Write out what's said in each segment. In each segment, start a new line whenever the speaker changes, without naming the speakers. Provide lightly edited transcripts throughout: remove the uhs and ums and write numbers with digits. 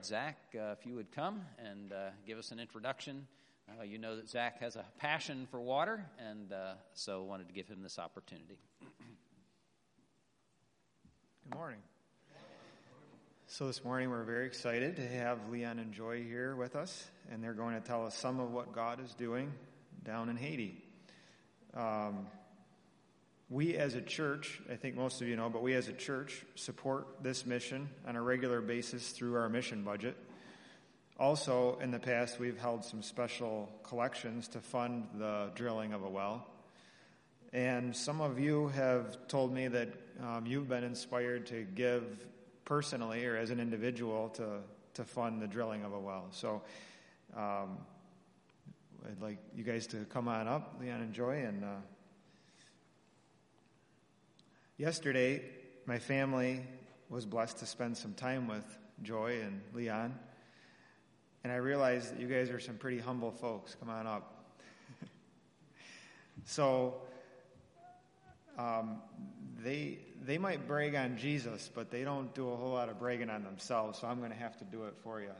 Zach, if you would come and give us an introduction. You know that Zach has a passion for water, and so wanted to give him this opportunity.
Good morning. So this morning we're very excited to have Leon and Joy here with us, and they're going to tell us some of what God is doing down in Haiti. We as a church, I think most of you know, but we as a church support this mission on a regular basis through our mission budget. Also, in the past, we've held some special collections to fund the drilling of a well. And some of you have told me that you've been inspired to give personally or as an individual to fund the drilling of a well. So I'd like you guys to come on up, Leon and Joy. And yesterday, my family was blessed to spend some time with Joy and Leon. And I realized that you guys are some pretty humble folks. Come on up. So they might brag on Jesus, but they don't do a whole lot of bragging on themselves, so I'm going to have to do it for you.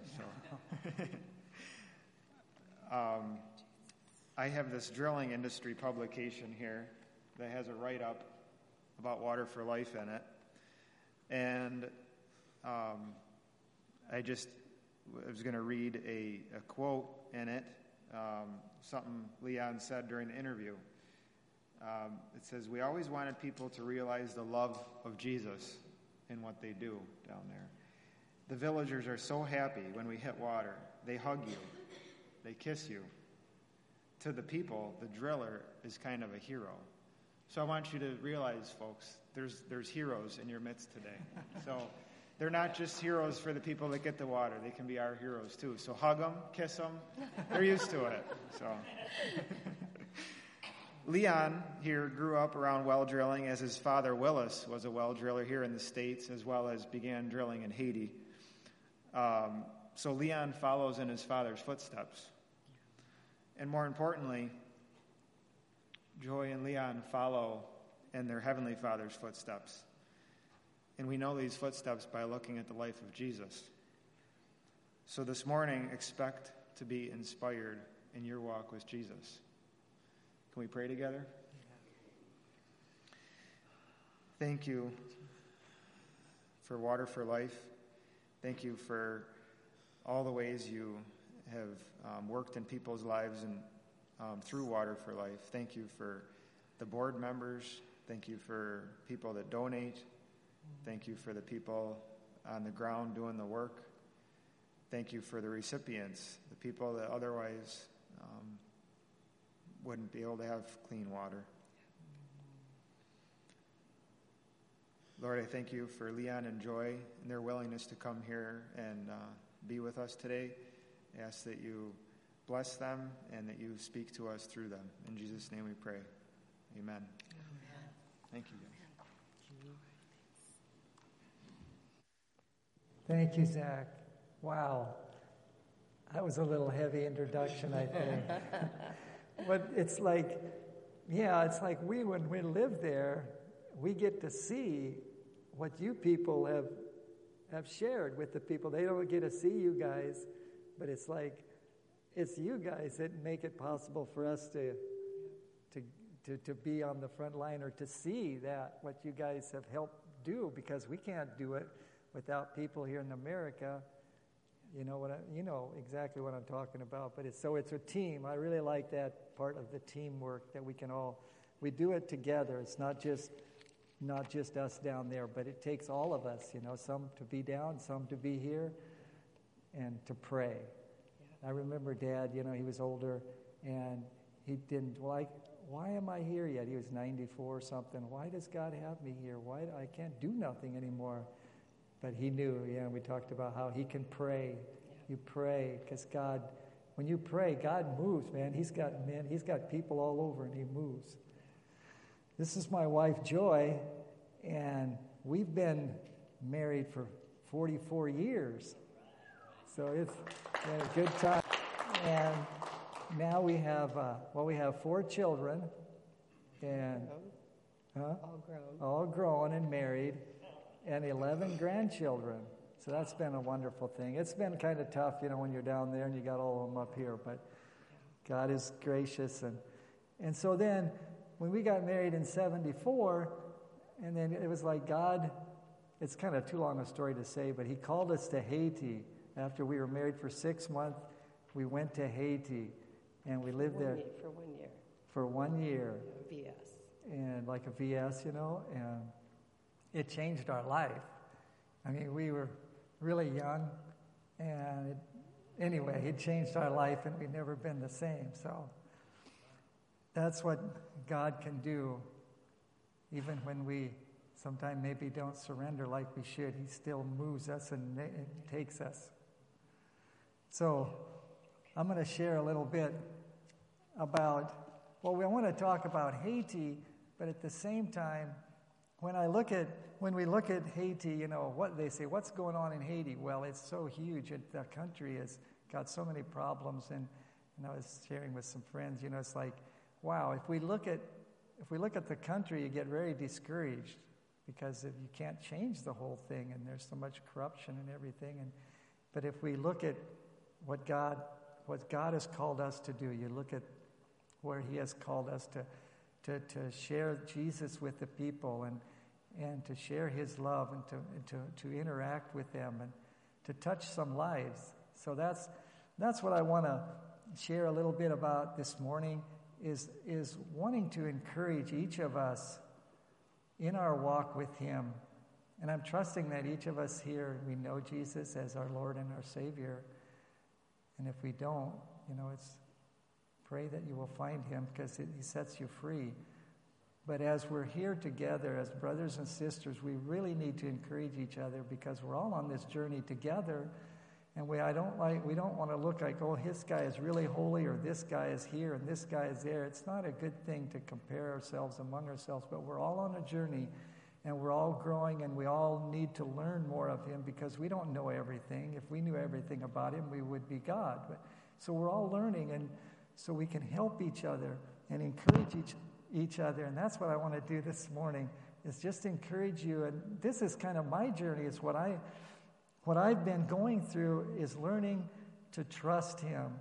So I have this drilling industry publication here that has a write-up about Water for Life in it. And I was going to read a quote in it, something Leon said during the interview. It says, "We always wanted people to realize the love of Jesus in what they do down there. The villagers are so happy when we hit water. They hug you. They kiss you. To the people, the driller is kind of a hero." So I want you to realize, folks, there's heroes in your midst today. So they're not just heroes for the people that get the water. They can be our heroes, too. So hug them, kiss them. They're used to it. So Leon here grew up around well drilling, as his father, Willis, was a well driller here in the States, as well as began drilling in Haiti. So Leon follows in his father's footsteps. And more importantly, Joy and Leon follow in their Heavenly Father's footsteps. And we know these footsteps by looking at the life of Jesus. So this morning, expect to be inspired in your walk with Jesus. Can we pray together? Thank you for Water for Life. Thank you for all the ways you have worked in people's lives and through Water for Life. Thank you for the board members. Thank you for people that donate. Thank you for the people on the ground doing the work. Thank you for the recipients, the people that otherwise wouldn't be able to have clean water. Lord, I thank you for Leon and Joy and their willingness to come here and be with us today. I ask that you bless them and that you speak to us through them. In Jesus' name we pray. Amen. Amen. Thank you, guys.
Thank you, Zach. Wow. That was a little heavy introduction, I think. But it's like when we live there, we get to see what you people have shared with the people. They don't get to see you guys, but it's like it's you guys that make it possible for us to be on the front line or to see that what you guys have helped do, because we can't do it without people here in America. You know exactly what I'm talking about. But it's a team. I really like that part of the teamwork that we do it together. It's not just us down there, but it takes all of us. Some to be down, some to be here, and to pray. Yeah. I remember Dad. He was older, and he didn't like. Why am I here yet? He was 94 or something. Why does God have me here? Why I can't do nothing anymore? But he knew, we talked about how he can pray. You pray, because God, when you pray, God moves, man. He's got people all over, and he moves. This is my wife, Joy, and we've been married for 44 years. So it's been a good time. And now we have 4 children, and
all grown
and married, and 11 grandchildren. So that's been a wonderful thing. It's been kind of tough, when you're down there and you got all of them up here, but God is gracious. And so then when we got married in 1974, and then it was like God, it's kind of too long a story to say, but he called us to Haiti. After we were married for 6 months, we went to Haiti, and we lived there.
For 1 year.
For 1 year.
VS.
And like a VS, and it changed our life. I mean, we were really young, and anyway, it changed our life, and we've never been the same. So that's what God can do, even when we sometimes maybe don't surrender like we should. He still moves us and takes us. So I'm going to share a little bit about, we want to talk about Haiti, but at the same time, when we look at Haiti, what they say, what's going on in Haiti? Well, it's so huge. The country has got so many problems, and I was sharing with some friends, it's like, wow, if we look at the country, you get very discouraged because if you can't change the whole thing, and there's so much corruption and everything. But if we look at what God has called us to do, you look at where He has called us to share Jesus with the people and to share His love and to interact with them and to touch some lives. So that's what I want to share a little bit about this morning. Is wanting to encourage each of us in our walk with Him. And I'm trusting that each of us here, we know Jesus as our Lord and our Savior. And if we don't, it's pray that you will find Him, because He sets you free. But as we're here together as brothers and sisters, we really need to encourage each other, because we're all on this journey together. And we don't want to look like, this guy is really holy, or this guy is here and this guy is there. It's not a good thing to compare ourselves among ourselves, but we're all on a journey, and we're all growing, and we all need to learn more of Him, because we don't know everything. If we knew everything about Him, we would be God. So we're all learning, and so we can help each other and encourage each other. And that's what I want to do this morning, is just encourage you. And this is kind of my journey. It's what I've been going through, is learning to trust Him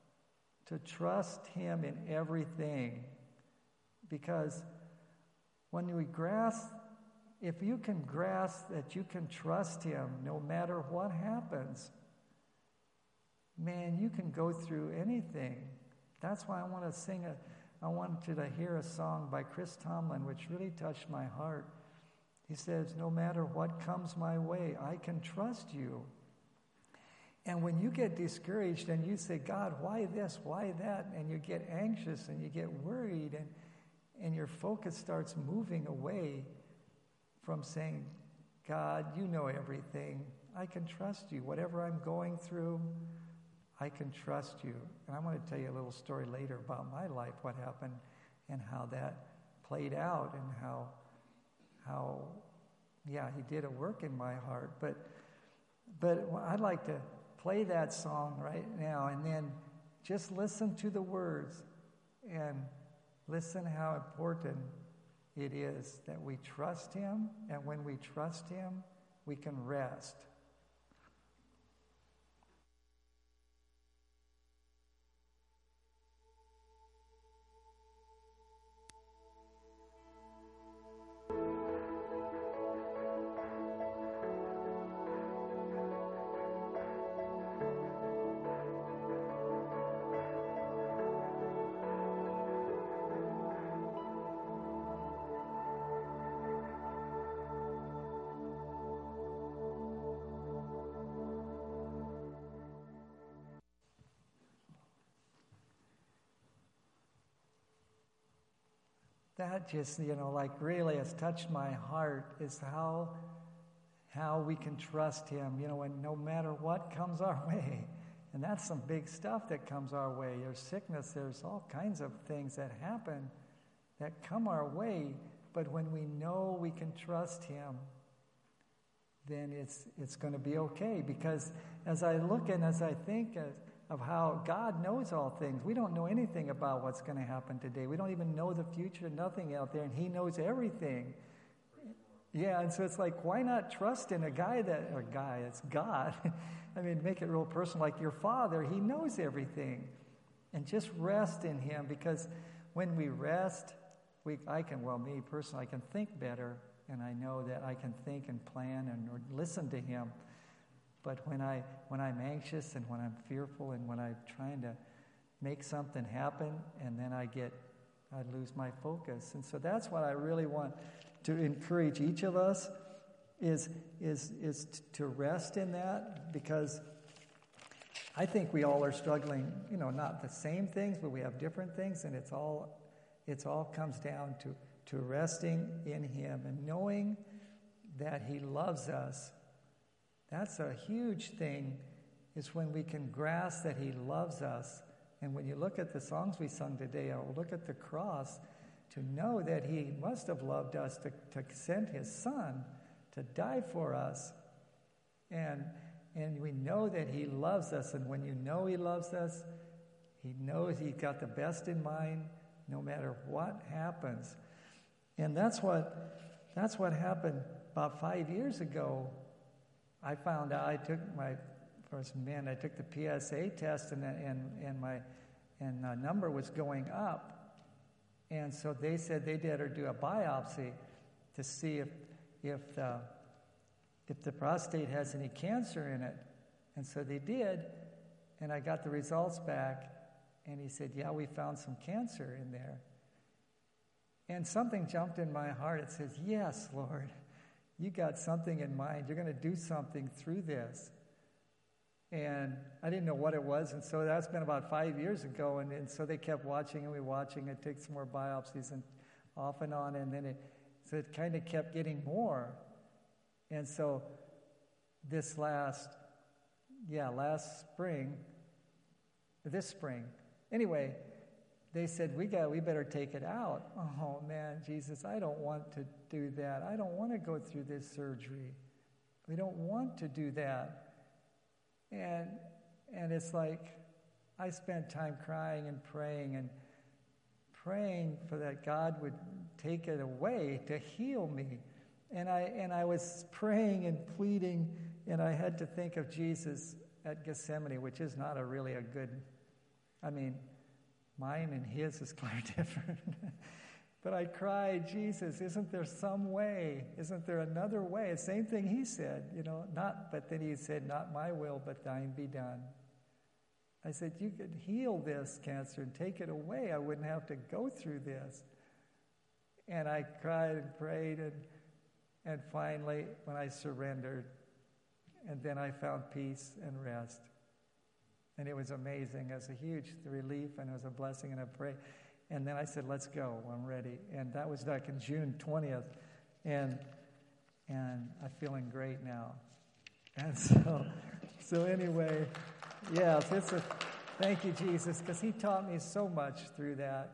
in everything. Because when we if you can grasp that you can trust Him no matter what happens, man, you can go through anything. That's why I want you to hear a song by Chris Tomlin, which really touched my heart. He says, no matter what comes my way, I can trust you. And when you get discouraged and you say, God, why this, why that? And you get anxious and you get worried, and your focus starts moving away from saying, God, you know everything. I can trust you. Whatever I'm going through, I can trust you. And I'm going to tell you a little story later about my life, what happened and how that played out, and how He did a work in my heart. But I'd like to play that song right now, and then just listen to the words and listen how important it is that we trust Him, and when we trust Him, we can rest. That just, really has touched my heart, is how we can trust Him, and no matter what comes our way. And that's some big stuff that comes our way. There's sickness, there's all kinds of things that happen that come our way. But when we know we can trust Him, then it's going to be okay. Because as I look and as I think of how God knows all things. We don't know anything about what's going to happen today. We don't even know the future, nothing out there, and He knows everything. Yeah, and so it's like, why not trust in it's God. I mean, make it real personal, like your Father, He knows everything. And just rest in Him, because when we rest, me personally, I can think better, and I know that I can think and plan and or listen to Him. But when I'm anxious and when I'm fearful and when I'm trying to make something happen, and then I lose my focus. And so that's what I really want to encourage each of us is to rest in that, because I think we all are struggling, not the same things, but we have different things, and it's all comes down to resting in Him and knowing that He loves us. That's a huge thing, is when we can grasp that He loves us. And when you look at the songs we sung today, or look at the cross, to know that He must have loved us to send His Son to die for us. And we know that He loves us. And when you know He loves us, He knows He's got the best in mind no matter what happens. And that's what happened about 5 years ago. I found out, I took the PSA test, and my number was going up. And so they said they'd better do a biopsy to see if the prostate has any cancer in it. And so they did, and I got the results back, and he said, yeah, we found some cancer in there. And something jumped in my heart. It says, yes, Lord, you got something in mind. You're going to do something through this. And I didn't know what it was, and so that's been about 5 years ago, and so they kept watching, and we were watching. It took some more biopsies, and off and on, and then it kind of kept getting more. And so this spring, anyway, they said, we better take it out. Oh man, Jesus, I don't want to do that. I don't want to go through this surgery. We don't want to do that. And it's like, I spent time crying and praying for that God would take it away to heal me. And I was praying and pleading, and I had to think of Jesus at Gethsemane, which is not really a good, mine and His is quite different. But I cried, Jesus, isn't there some way? Isn't there another way? The same thing He said, but then He said, not my will, but thine be done. I said, you could heal this cancer and take it away. I wouldn't have to go through this. And I cried and prayed, and finally, when I surrendered, and then I found peace and rest. And it was amazing. It was a huge relief, and it was a blessing, and I prayed. And then I said, let's go, I'm ready. And that was back in June 20th. And I'm feeling great now. And so anyway, yes, thank you, Jesus, because He taught me so much through that.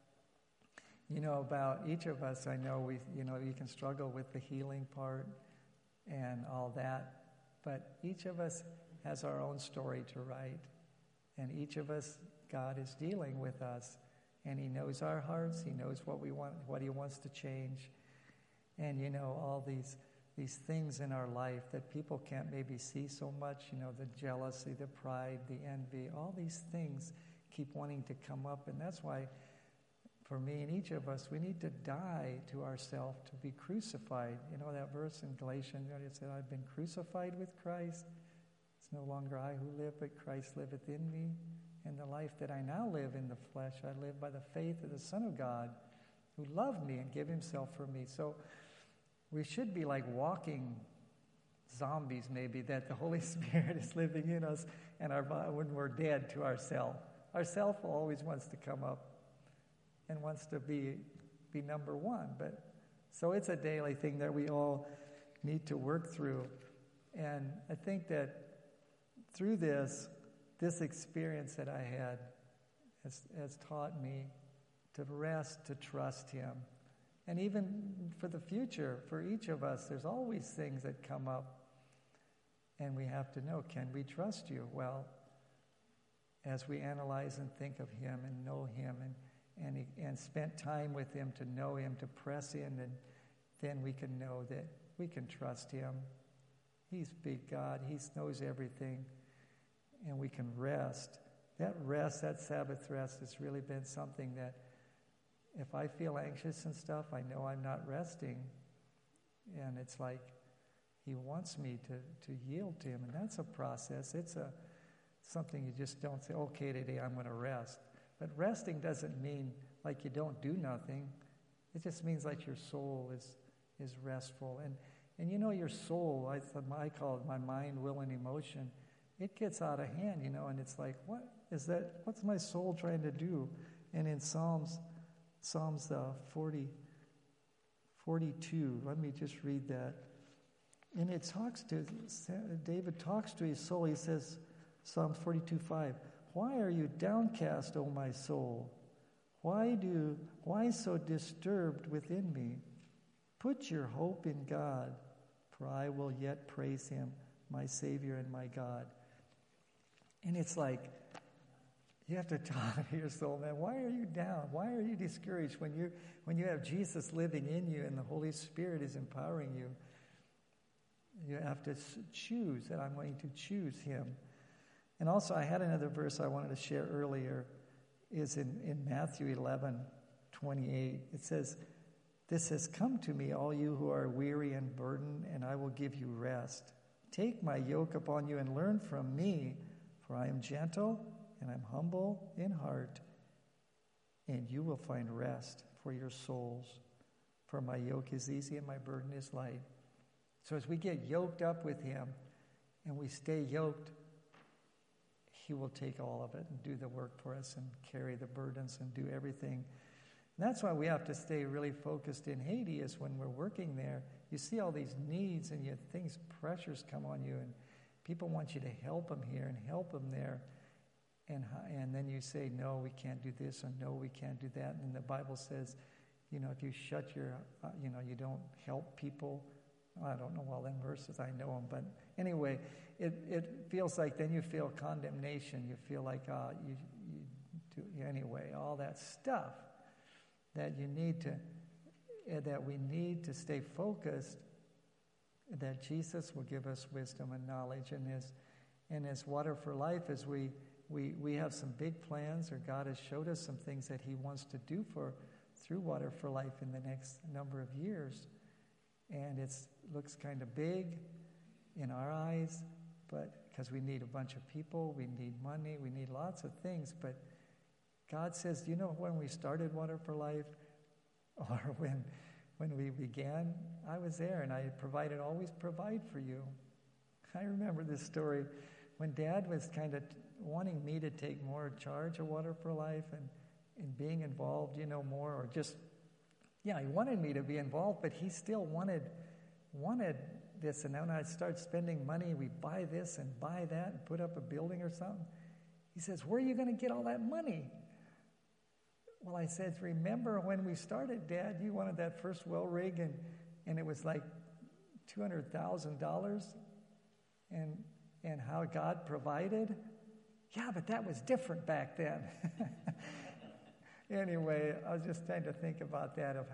About each of us, I know you can struggle with the healing part and all that. But each of us has our own story to write. And each of us, God is dealing with us. And He knows our hearts. He knows what we want, what He wants to change. And, all these things in our life that people can't maybe see so much, the jealousy, the pride, the envy, all these things keep wanting to come up. And that's why, for me and each of us, we need to die to ourselves, to be crucified. That verse in Galatians, it said, I've been crucified with Christ. It's no longer I who live, but Christ liveth in me. And the life that I now live in the flesh, I live by the faith of the Son of God, who loved me and gave Himself for me. So we should be like walking zombies, maybe, that the Holy Spirit is living in us, and when we're dead to ourself. Ourself always wants to come up and wants to be number one. But so it's a daily thing that we all need to work through. And I think that through this experience that I had has taught me to rest, to trust Him. And even for the future, for each of us, there's always things that come up. And we have to know, can we trust You? Well, as we analyze and think of Him and know Him and spent time with Him to know Him, to press in and then we can know that we can trust him. He's big God. He knows everything. And we can rest. That rest, that Sabbath rest, has really been something that if I feel anxious and stuff, I know I'm not resting. And it's like he wants me to yield to him. And that's a process. It's something you just don't say, okay, today I'm going to rest. But resting doesn't mean like you don't do nothing. It just means like your soul is restful. And you know, your soul, I call it my mind, will, and emotion. It gets out of hand, you know, and it's like, what is that? What's my soul trying to do? And in Psalms 42, let me just read that. And David talks to his soul. He says, Psalms 42:5, why are you downcast, O my soul? Why so disturbed within me? Put your hope in God, for I will yet praise him, my Savior and my God. And it's like, you have to talk to your soul, man. Why are you down? Why are you discouraged when you have Jesus living in you and the Holy Spirit is empowering you? You have to choose that I'm going to choose him. And also, I had another verse I wanted to share earlier, is in Matthew 11:28. It says, this has come to me, all you who are weary and burdened, and I will give you rest. Take my yoke upon you and learn from me, for I am gentle and I'm humble in heart, and you will find rest for your souls. For my yoke is easy and my burden is light. So as we get yoked up with him and we stay yoked, he will take all of it and do the work for us and carry the burdens and do everything. And that's why we have to stay really focused in Haiti, is when we're working there, you see all these needs and pressures come on you, and people want you to help them here and help them there. And then you say, no, we can't do this, or no, we can't do that. And the Bible says, you know, if you shut your, you don't help people. I don't know all them verses, I know them. But anyway, it feels like then you feel condemnation. You feel like, you do, anyway, all that stuff that we need to stay focused, that Jesus will give us wisdom and knowledge. And as Water for Life, as we have some big plans, or God has showed us some things that he wants to do through Water for Life in the next number of years. And it looks kind of big in our eyes, but because we need a bunch of people, we need money, we need lots of things. But God says, you know, when we started Water for Life, or when we began, I was there, and I always provide for you. I remember this story when Dad was kind of wanting me to take more charge of Water for Life and being involved, more, or just, he wanted me to be involved, but he still wanted this. And then when I'd start spending money, we buy this and buy that and put up a building or something. He says, where are you going to get all that money? Well, I said, remember when we started, Dad, you wanted that first well rig, and it was like $200,000, and how God provided? Yeah, but that was different back then. Anyway, I was just trying to think about that, of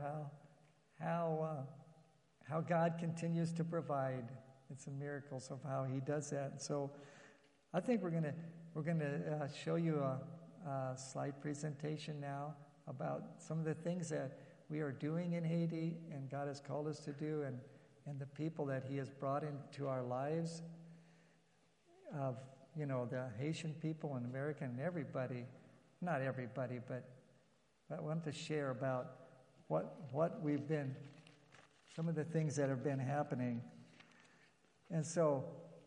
how God continues to provide. It's a miracle of how he does that. And so I think we're going to show you a slide presentation now about some of the things that we are doing in Haiti and God has called us to do, and the people that he has brought into our lives, of the Haitian people and American and everybody. Not everybody, but I want to share about what we've been, some of the things that have been happening. And so,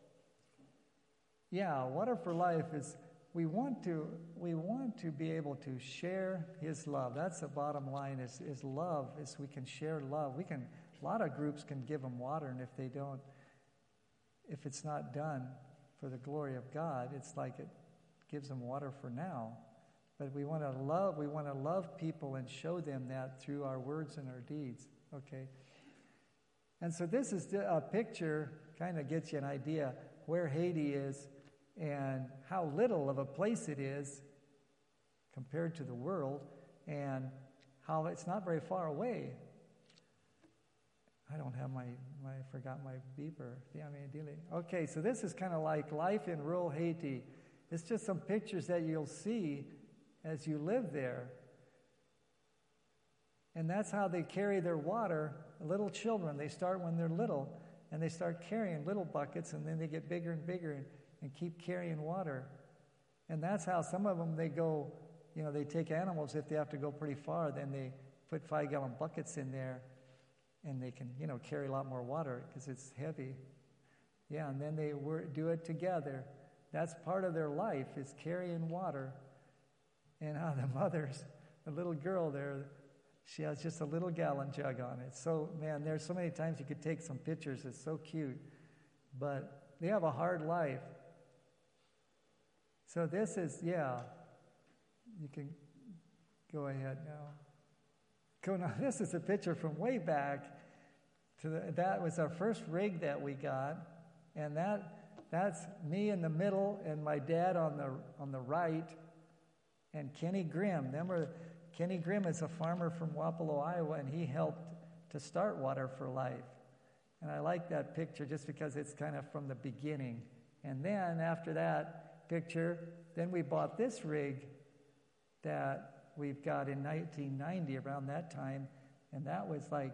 Water for Life is, we want to be able to share his love. That's the bottom line, is love, is we can share love. A lot of groups can give them water, and if it's not done for the glory of God, it's like it gives them water for now. But we want to love people and show them that through our words and our deeds. Okay? And so this is a picture, kind of gets you an idea where Haiti is and how little of a place it is compared to the world, and how it's not very far away. I don't have I forgot my beeper. Okay, so this is kind of like life in rural Haiti. It's just some pictures that you'll see as you live there. And that's how they carry their water. Little children, they start when they're little, and they start carrying little buckets, and then they get bigger and bigger and keep carrying water. And that's how some of them, they go, they take animals. If they have to go pretty far, then they put 5-gallon buckets in there, and they can, carry a lot more water because it's heavy. Yeah, and then they do it together. That's part of their life, is carrying water. And how the mother's, the little girl there, she has just a little gallon jug on it. So, man, there's so many times you could take some pictures. It's so cute. But they have a hard life. So this is, you can go ahead now. This is a picture from way back. That was our first rig that we got. And that's me in the middle and my dad on the right. And Kenny Grimm. Kenny Grimm is a farmer from Wapello, Iowa, and he helped to start Water for Life. And I like that picture just because it's kind of from the beginning. And then after that picture, then we bought this rig that we've got in 1990, around that time, and that was like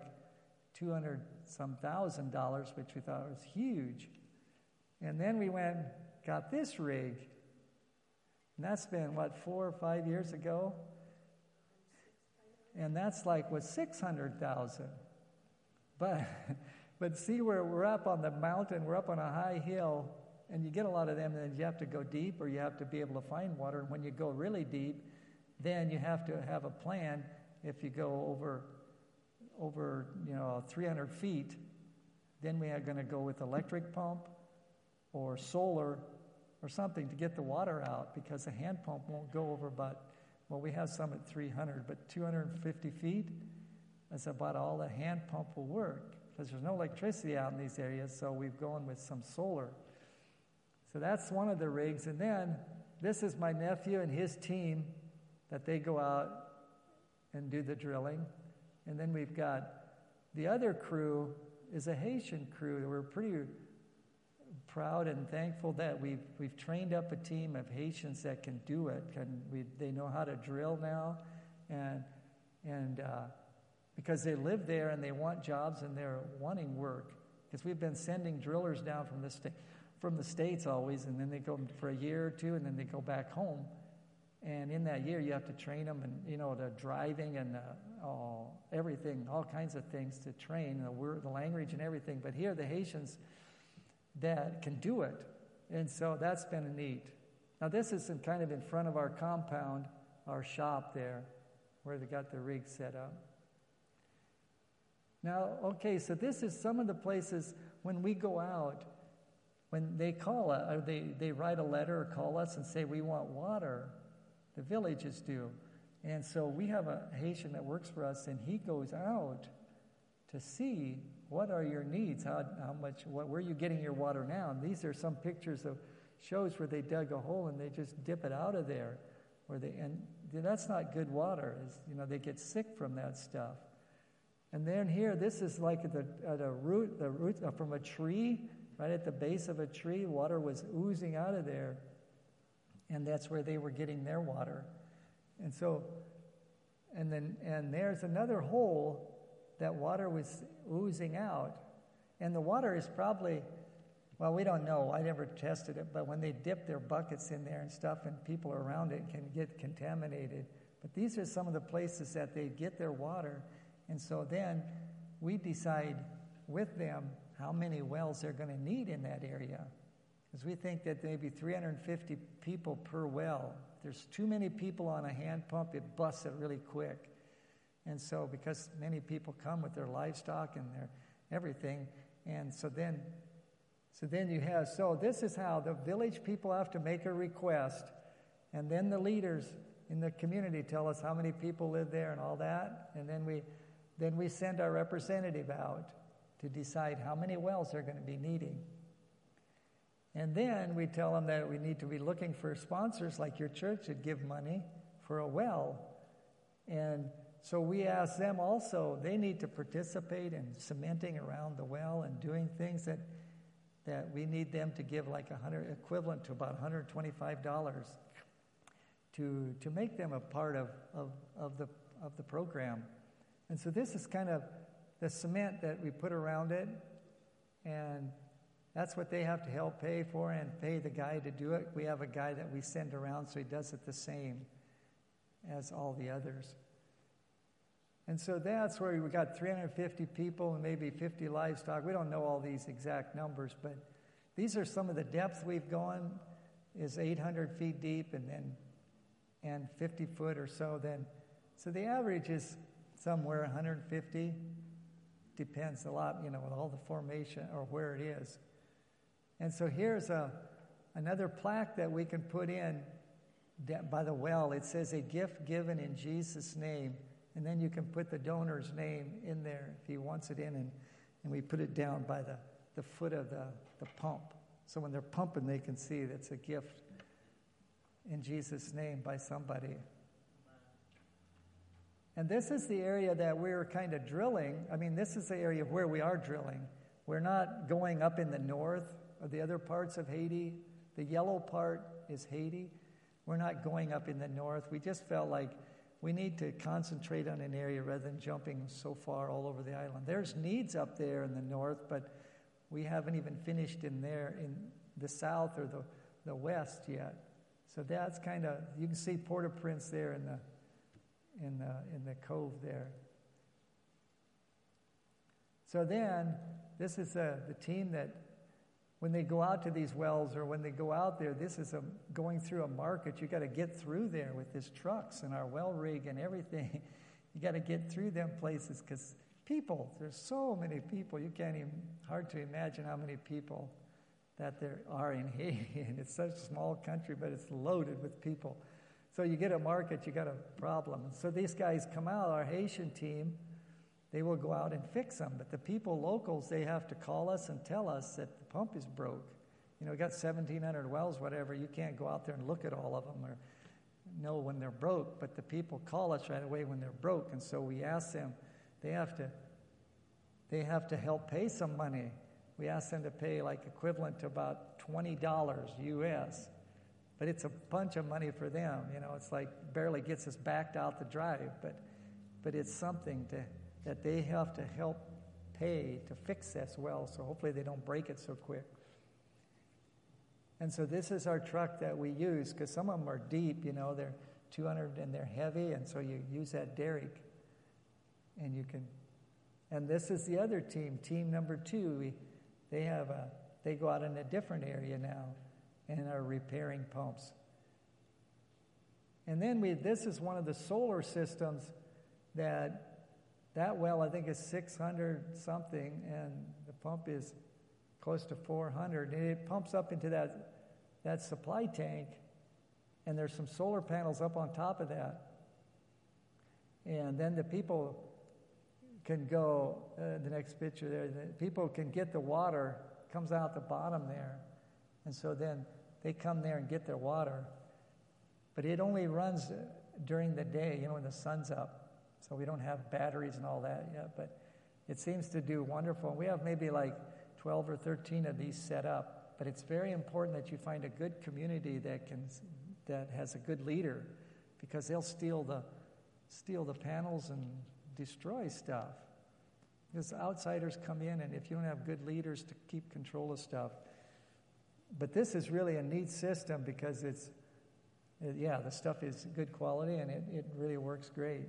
$200,000, which we thought was huge. And then we got this rig, and that's been, 4 or 5 years ago? And that's was 600,000. But see, we're up on the mountain, we're up on a high hill, and you get a lot of them, and you have to go deep, or you have to be able to find water. And when you go really deep, then you have to have a plan. If you go over 300 feet, then we are going to go with electric pump or solar or something to get the water out, because a hand pump won't go over we have some at 300, but 250 feet, that's about all the hand pump will work, because there's no electricity out in these areas, so we've gone with some solar. So that's one of the rigs. And then this is my nephew and his team that they go out and do the drilling. And then we've got the other crew is a Haitian crew. We're pretty proud and thankful that we've trained up a team of Haitians that can do it. They know how to drill now, and because they live there and they want jobs and they're wanting work. Because we've been sending drillers down from the States always, and then they go for a year or two, and then they go back home. And in that year, you have to train them, and the driving and everything, all kinds of things to train, the language and everything. But here, the Haitians that can do it, and so that's been neat. Now, this is kind of in front of our compound, our shop there, where they got the rig set up. Now, okay, so this is some of the places when we go out. When they call us, they write a letter or call us and say, we want water. The villages do. And so we have a Haitian that works for us, and he goes out to see what are your needs, where are you getting your water now. And these are some pictures of shows where they dug a hole and they just dip it out of there. And that's not good water. They get sick from that stuff. And then here, this is like at the root from a tree. Right at the base of a tree, water was oozing out of there. And that's where they were getting their water. And so, and there's another hole that water was oozing out. And the water is probably, we don't know. I never tested it. But when they dip their buckets in there and stuff, and people around it can get contaminated. But these are some of the places that they get their water. And so then we decide with them how many wells they're going to need in that area. Because we think that maybe 350 people per well. If there's too many people on a hand pump, it busts it really quick. And so because many people come with their livestock and their everything, and so then you have, so this is how the village people have to make a request, and then the leaders in the community tell us how many people live there and all that, and then we send our representative out to decide how many wells they're going to be needing. And then we tell them that we need to be looking for sponsors like your church that give money for a well. And so we asked them also, they need to participate in cementing around the well and doing things that we need them to give like equivalent to about $125 to make them a part of the program. And so this is kind of the cement that we put around it, and that's what they have to help pay for and pay the guy to do it. We have a guy that we send around so he does it the same as all the others. And so that's where we got 350 people and maybe 50 livestock. We don't know all these exact numbers, but these are some of the depth we've gone is 800 feet deep and 50 foot or so. So the average is somewhere 150. Depends a lot, with all the formation or where it is. And so here's another plaque that we can put in by the well. It says, "A gift given in Jesus' name." And then you can put the donor's name in there if he wants it in. And we put it down by the foot of the pump. So when they're pumping, they can see that's a gift in Jesus' name by somebody. And this is the area that we're kind of drilling. I mean, this is the area where we are drilling. We're not going up in the north of the other parts of Haiti. The yellow part is Haiti. We're not going up in the north. We just felt like we need to concentrate on an area rather than jumping so far all over the island. There's needs up there in the north, but we haven't even finished in there in the south or the west yet. So that's kind of, you can see Port-au-Prince there in the cove there. So then, this is the team that when they go out to these wells or when they go out there, this is going through a market. You got to get through there with these trucks and our well rig and everything. You got to get through them places because people, there's so many people. You can't even, hard to imagine how many people that there are in Haiti. And it's such a small country, but it's loaded with people. So you get a market, you got a problem. So these guys come out, our Haitian team, they will go out and fix them. But the people, locals, they have to call us and tell us that the pump is broke. We got 1,700 wells, whatever. You can't go out there and look at all of them or know when they're broke. But the people call us right away when they're broke. And so we ask them, they have to help pay some money. We ask them to pay like equivalent to about $20 US. But it's a bunch of money for them. It's like barely gets us backed out the drive. But it's something that they have to help pay to fix this well, so hopefully they don't break it so quick. And so this is our truck that we use, because some of them are deep, they're 200 and they're heavy, and so you use that derrick. And this is the other team number 2. They go out in a different area now and are repairing pumps. And then this is one of the solar systems that well, I think, is 600 something, and the pump is close to 400. And it pumps up into that supply tank, and there's some solar panels up on top of that. And then the people can go, the next picture there, the people can get the water, comes out the bottom there. And so then they come there and get their water. But it only runs during the day, when the sun's up. So we don't have batteries and all that yet, but it seems to do wonderful. We have maybe like 12 or 13 of these set up, but it's very important that you find a good community that has a good leader, because they'll steal the panels and destroy stuff. Because outsiders come in, and if you don't have good leaders to keep control of stuff. But this is really a neat system because the stuff is good quality and it really works great.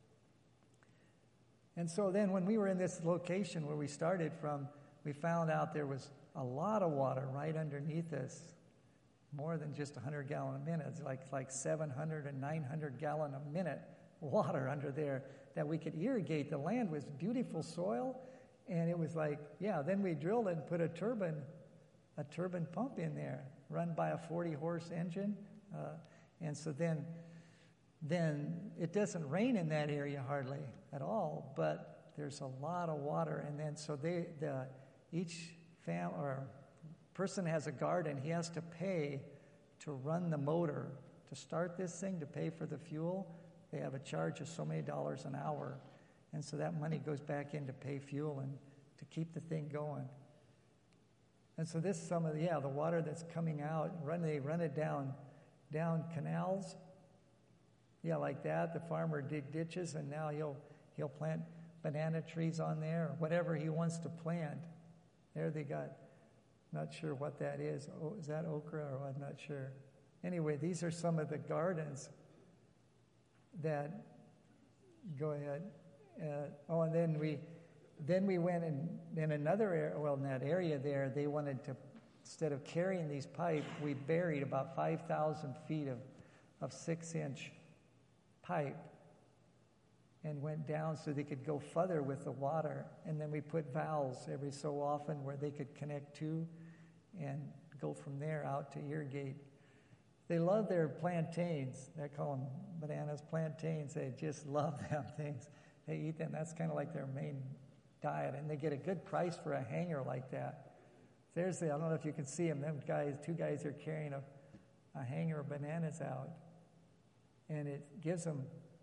And so then when we were in this location where we started from, we found out there was a lot of water right underneath us, more than just 100 gallon a minute. It's like 700 and 900 gallon a minute water under there that we could irrigate. The land was beautiful soil, and it was then we drilled it and put a turbine pump in there, run by a 40-horse engine. And so then it doesn't rain in that area hardly at all, but there's a lot of water. And then so each family or person has a garden. He has to pay to run the motor, to start this thing, to pay for the fuel. they have a charge of so many dollars an hour. And so that money goes back in to pay fuel and to keep the thing going. And so this some of the water that's coming out, they run it down canals. Yeah, like that. The farmer dig ditches, and now he'll plant banana trees on there, or whatever he wants to plant. There they got, not sure what that is. Oh, is that okra, or I'm not sure. Anyway, these are some of the gardens that, go ahead. And then we went in another area, in that area there, they wanted to, instead of carrying these pipes, we buried about 5,000 feet of 6-inch pipe and went down so they could go further with the water. And then we put valves every so often where they could connect to and go from there out to irrigate. They love their plantains. They call them bananas, plantains. They just love them things. They eat them. That's kind of like their main diet. And they get a good price for a hanger like that. I don't know if you can see them. Them guys, 2 guys are carrying a hanger of bananas out. And it gives them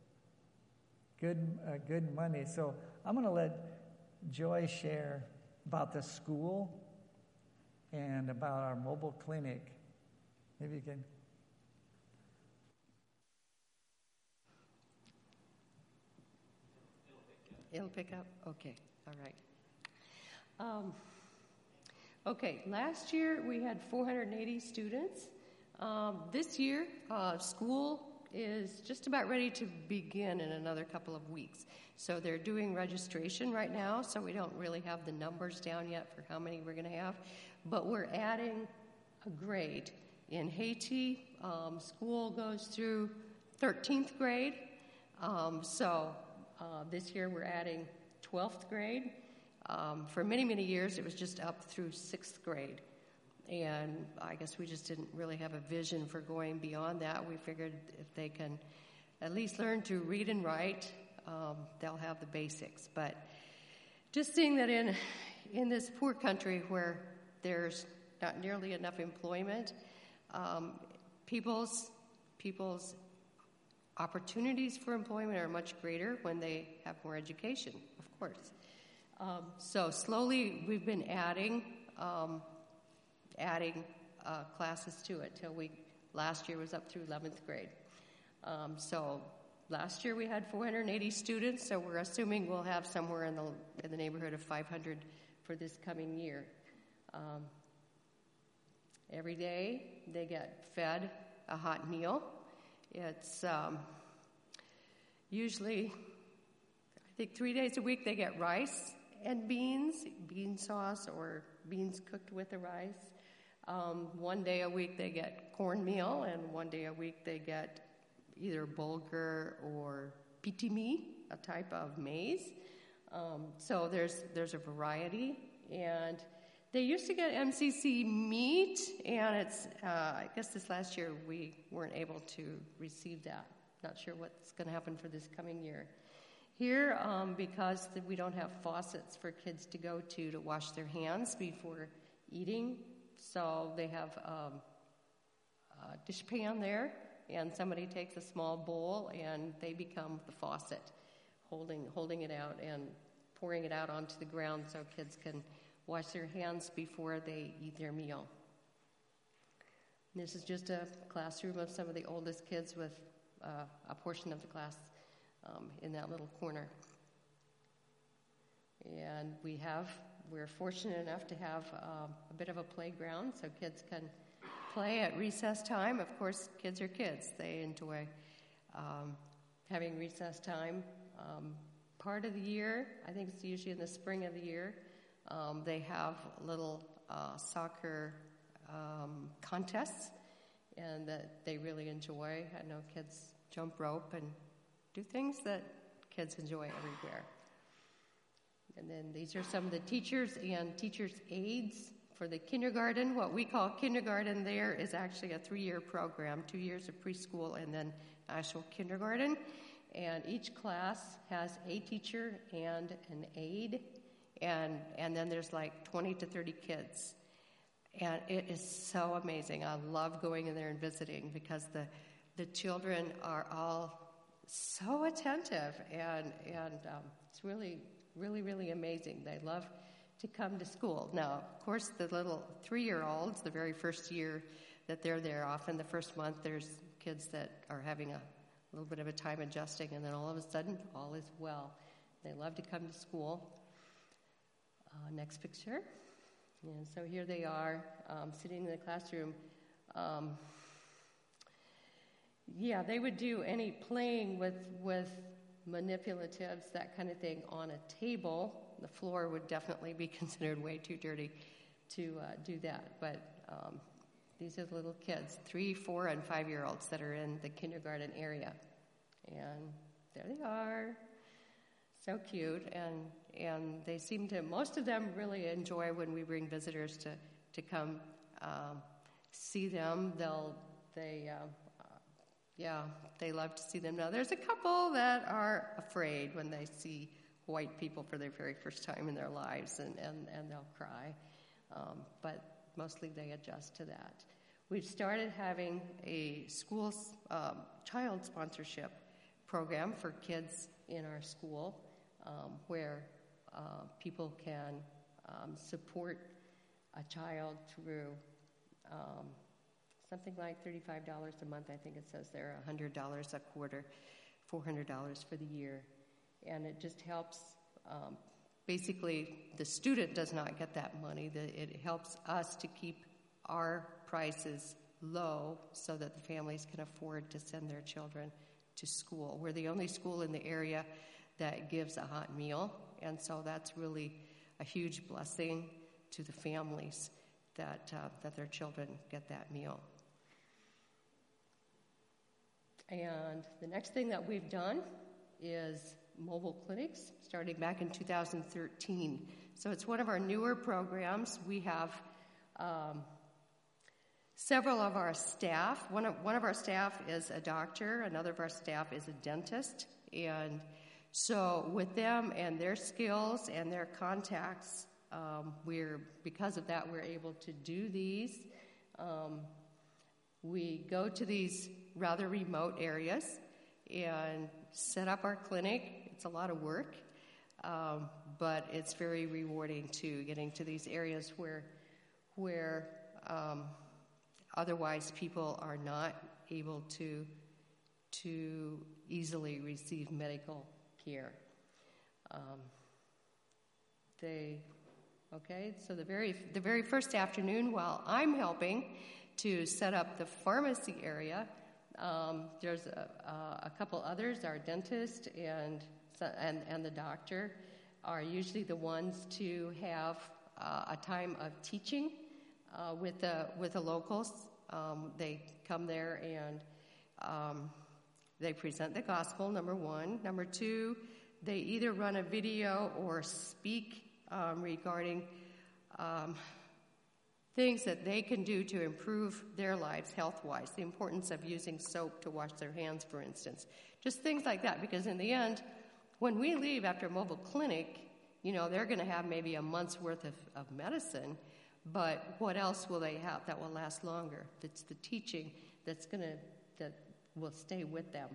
good money. So I'm going to let Joy share about the school and about our mobile clinic. Maybe you can.
It'll pick up? Okay, all right. Okay, last year we had 480 students. This year, school is just about ready to begin in another couple of weeks. So they're doing registration right now, so we don't really have the numbers down yet for how many we're going to have. But we're adding a grade. In Haiti, school goes through 13th grade. This year we're adding 12th grade. For many, many years it was just up through 6th grade. And I guess we just didn't really have a vision for going beyond that. We figured if they can at least learn to read and write, they'll have the basics. But just seeing that in this poor country where there's not nearly enough employment, people's opportunities for employment are much greater when they have more education, of course. So slowly we've been adding classes to it till last year was up through 11th grade. So last year we had 480 students, so we're assuming we'll have somewhere in the neighborhood of 500 for this coming year. Every day they get fed a hot meal. It's usually, I think 3 days a week they get rice and bean sauce or beans cooked with the rice. 1 day a week they get cornmeal, and 1 day a week they get either bulgur or pitimi, a type of maize. So there's a variety, and they used to get MCC meat, and it's I guess this last year we weren't able to receive that. Not sure what's going to happen for this coming year. Here, because we don't have faucets for kids to go to wash their hands before eating, so they have a dishpan there, and somebody takes a small bowl, and they become the faucet, holding it out and pouring it out onto the ground so kids can wash their hands before they eat their meal. And this is just a classroom of some of the oldest kids with a portion of the class in that little corner. And we're fortunate enough to have a bit of a playground so kids can play at recess time. Of course, kids are kids. They enjoy having recess time. Part of the year, I think it's usually in the spring of the year, they have little soccer contests, and that they really enjoy. I know kids jump rope and do things that kids enjoy everywhere. And then these are some of the teachers and teachers' aides for the kindergarten. What we call kindergarten there is actually a 3-year program, 2 years of preschool and then actual kindergarten. And each class has a teacher and an aide, and then there's like 20 to 30 kids. And it is so amazing. I love going in there and visiting because the children are all so attentive, and it's really, really, really amazing. They love to come to school. Now, of course, the little 3-year-olds, the very first year that they're there, often the first month, there's kids that are having a little bit of a time adjusting, and then all of a sudden, all is well. They love to come to school. Next picture. And so here they are, sitting in the classroom. They would do any playing with manipulatives, that kind of thing, on a table. The floor would definitely be considered way too dirty to do that. But these are the little kids, 3, 4, and 5-year-olds that are in the kindergarten area. And there they are. So cute. And they seem to, most of them really enjoy when we bring visitors to come see them. They love to see them. Now, there's a couple that are afraid when they see white people for their very first time in their lives, and they'll cry. But mostly they adjust to that. We've started having a school child sponsorship program for kids in our school where people can support a child through something like $35 a month, I think it says there, $100 a quarter, $400 for the year. And it just helps, basically, the student does not get that money. It helps us to keep our prices low so that the families can afford to send their children to school. We're the only school in the area that gives a hot meal, and so that's really a huge blessing to the families that their children get that meal. And the next thing that we've done is mobile clinics, starting back in 2013. So it's one of our newer programs. We have several of our staff. One of our staff is a doctor. Another of our staff is a dentist. And so with them and their skills and their contacts, because of that, we're able to do these. We go to these rather remote areas and set up our clinic. It's a lot of work, but it's very rewarding too, getting to these areas where otherwise people are not able to easily receive medical care. So the very first afternoon, while I'm helping to set up the pharmacy area, there's a couple others. Our dentist and the doctor are usually the ones to have a time of teaching with the locals. They come there and they present the gospel, number one. Number two, they either run a video or speak regarding things that they can do to improve their lives health-wise, the importance of using soap to wash their hands, for instance. Just things like that, because in the end, when we leave after a mobile clinic, they're going to have maybe a month's worth of medicine, but what else will they have that will last longer? It's the teaching that will stay with them.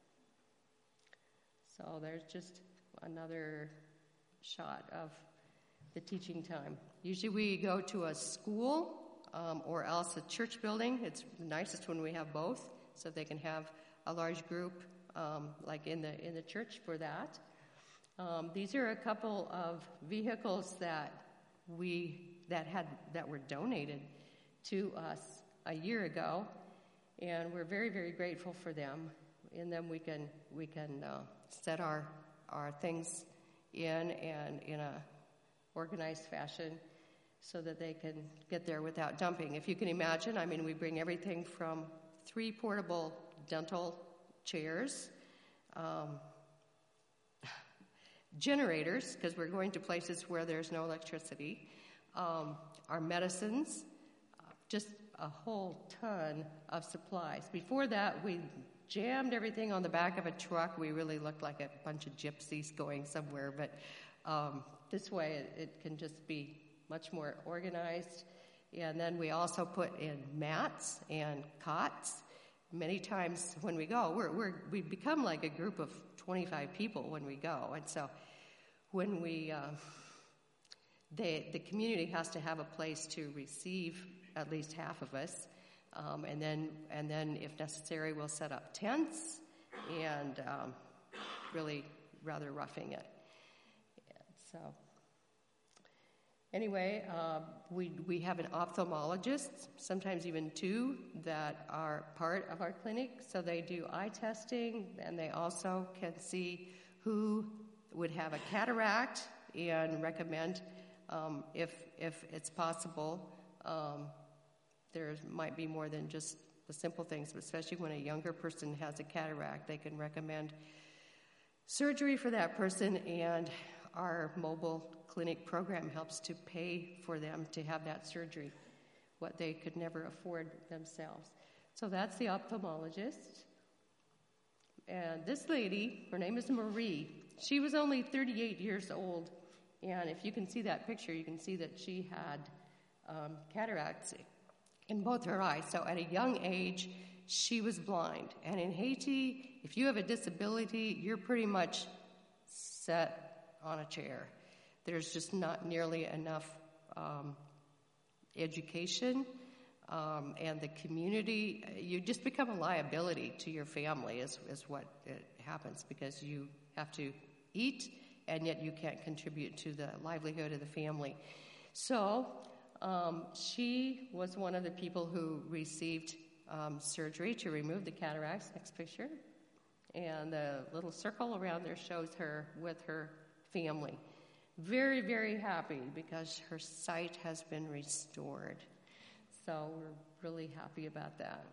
So there's just another shot of the teaching time. Usually we go to a school or else a church building. It's nicest when we have both, so they can have a large group like in the church for that. These are a couple of vehicles that were donated to us a year ago, and we're very, very grateful for them. In them we can set our things in a organized fashion so that they can get there without dumping. If you can imagine, we bring everything from 3 portable dental chairs, generators, because we're going to places where there's no electricity, our medicines, just a whole ton of supplies. Before that, we jammed everything on the back of a truck. We really looked like a bunch of gypsies going somewhere, but this way it can just be much more organized. And then we also put in mats and cots many times when we go, we become like a group of 25 people when we go. And so when we, the community has to have a place to receive at least half of us. And then if necessary, we'll set up tents and really rather roughing it. So anyway, we have an ophthalmologist, sometimes even two, that are part of our clinic. So they do eye testing, and they also can see who would have a cataract and recommend, if it's possible. There might be more than just the simple things, but especially when a younger person has a cataract, they can recommend surgery for that person, and our mobile clinic program helps to pay for them to have that surgery, what they could never afford themselves. So that's the ophthalmologist. And this lady, her name is Marie. She was only 38 years old, and if you can see that picture, you can see that she had cataracts in both her eyes. So at a young age, she was blind. And in Haiti, if you have a disability, you're pretty much set on a chair. There's just not nearly enough education, and the community, you just become a liability to your family is what it happens, because you have to eat, and yet you can't contribute to the livelihood of the family. So she was one of the people who received surgery to remove the cataracts. Next picture. And the little circle around there shows her with her family. Very, very happy because her sight has been restored. So we're really happy about that.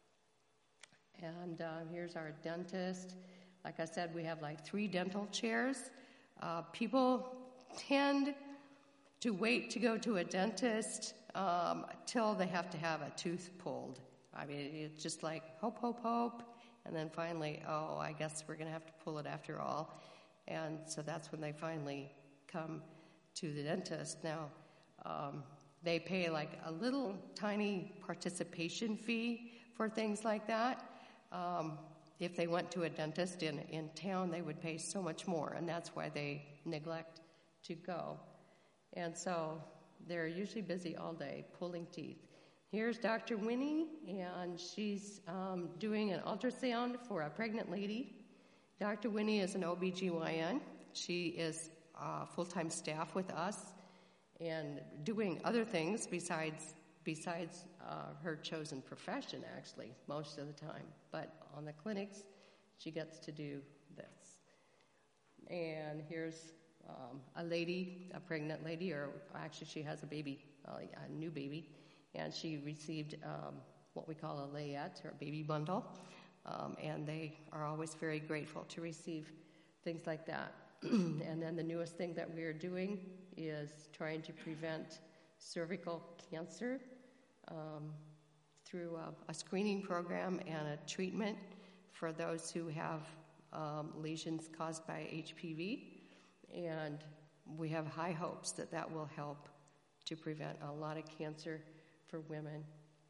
And here's our dentist. Like I said, we have like 3 dental chairs. People tend to wait to go to a dentist till they have to have a tooth pulled. I mean, it's just like hope, hope, hope. And then finally, oh, I guess we're going to have to pull it after all. And so that's when they finally come to the dentist. Now, they pay like a little tiny participation fee for things like that. If they went to a dentist in town, they would pay so much more, and that's why they neglect to go. And so they're usually busy all day pulling teeth. Here's Dr. Winnie, and she's doing an ultrasound for a pregnant lady. Dr. Winnie is an OBGYN. She is full-time staff with us and doing other things besides her chosen profession, actually, most of the time. But on the clinics, she gets to do this. And here's a lady, a pregnant lady, or actually she has a baby, a new baby, and she received what we call a layette, or a baby bundle, and they are always very grateful to receive things like that. And then the newest thing that we are doing is trying to prevent cervical cancer through a screening program and a treatment for those who have lesions caused by HPV. And we have high hopes that that will help to prevent a lot of cancer for women.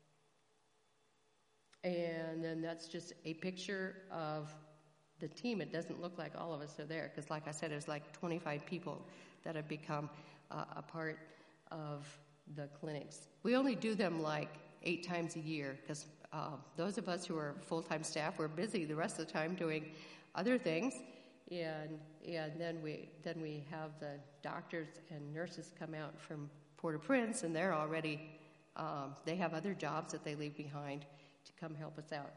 And then that's just a picture of the team. It doesn't look like all of us are there because, like I said, there's like 25 people that have become a part of the clinics. We only do them like 8 times a year because those of us who are full-time staff, we're busy the rest of the time doing other things. And then we have the doctors and nurses come out from Port-au-Prince, and they're already, they have other jobs that they leave behind to come help us out.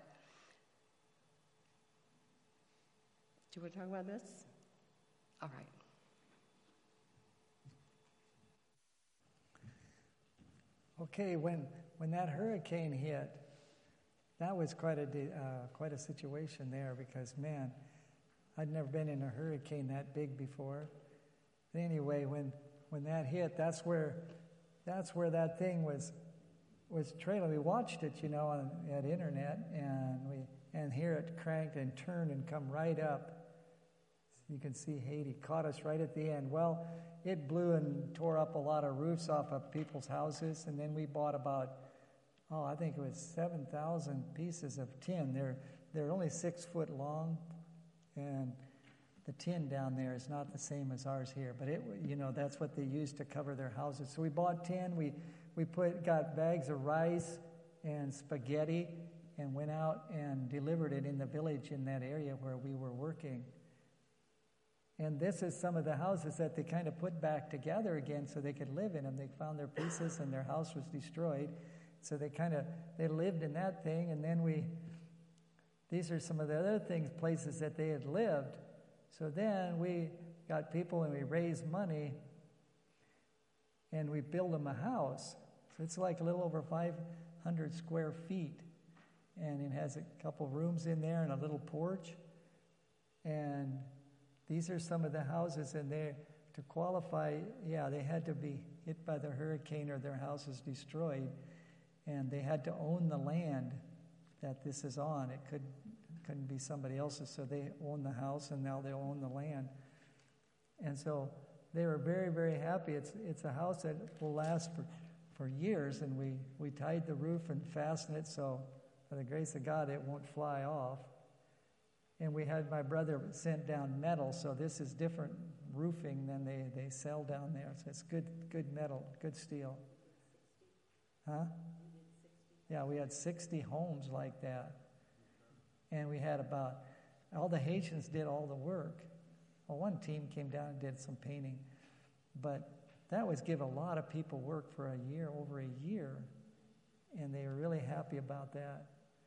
Do you want to talk about this? All right.
Okay, when that hurricane hit, that was quite a situation there because, man, I'd never been in a hurricane that big before. Anyway, when that hit, that's where that thing was trailing. We watched it, at internet, and here it cranked and turned and come right up. You can see Haiti caught us right at the end. Well, it blew and tore up a lot of roofs off of people's houses, and then we bought about I think it was 7,000 pieces of tin. They're only 6 foot long, and the tin down there is not the same as ours here. But that's what they used to cover their houses. So we bought tin. We got bags of rice and spaghetti, and went out and delivered it in the village in that area where we were working. And this is some of the houses that they kind of put back together again so they could live in them. They found their pieces and their house was destroyed. So they lived in that thing. And then these are some of the other places that they had lived. So then we got people and we raised money and we built them a house. So it's like a little over 500 square feet. And it has a couple rooms in there and a little porch. And these are some of the houses, and to qualify, they had to be hit by the hurricane or their house is destroyed, and they had to own the land that this is on. It couldn't be somebody else's, so they own the house, and now they own the land. And so they were very, very happy. It's a house that will last for years, and we tied the roof and fastened it so by the grace of God it won't fly off. And we had my brother sent down metal, so this is different roofing than they sell down there. So it's good metal, good steel. Huh? Yeah, we had 60 homes like that. And we had all the Haitians did all the work. Well, one team came down and did some painting. But that was give a lot of people work for over a year. And they were really happy about that.